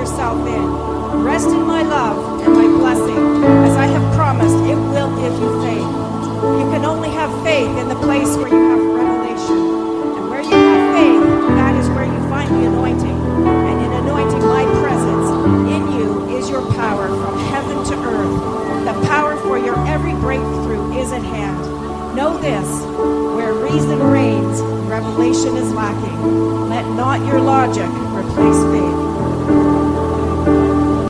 yourself in. Rest in my love and my blessing. As I have promised, it will give you faith. You can only have faith in the place where you have revelation. And where you have faith, that is where you find the anointing. And in anointing, my presence in you is your power from heaven to earth. The power for your every breakthrough is at hand. Know this, where reason reigns, revelation is lacking. Let not your logic replace faith.